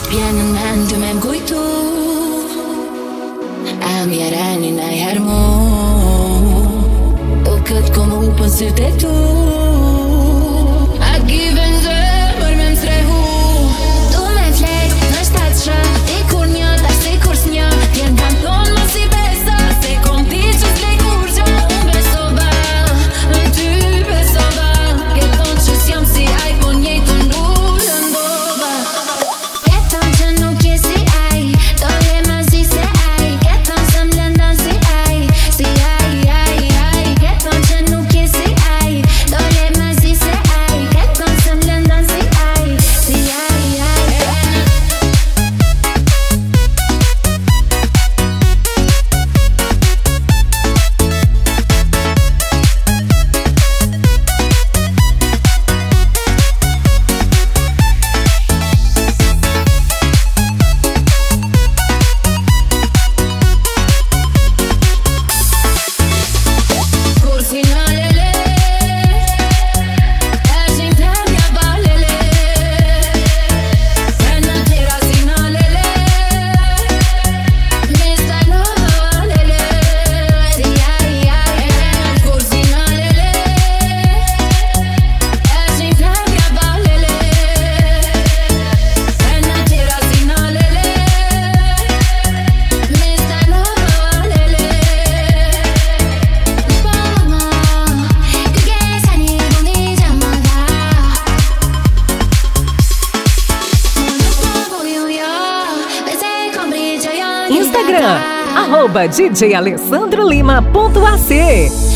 Pienen mendümem kuytu Am jarani na jarmo O këtë komu për sytë e tu A given zemër me msrehu Tu me flet në shtatë shë Ti kur një, ta si kur s'një Tjen kam thonë më si besa Se kom pi që s'lej kur gjë Unë besova, në ty besova Ke thonë që s'jam si aj Po njejtë në ndova Ke thonë që nuk je si aj Dole ma zi se aj Ke thonë se m'lëndan si aj Si aj Ke thonë që nuk je si aj Dole ma zi se aj Ke thonë se m'lëndan si aj Si aj Instagram, @djalessandrolima.ac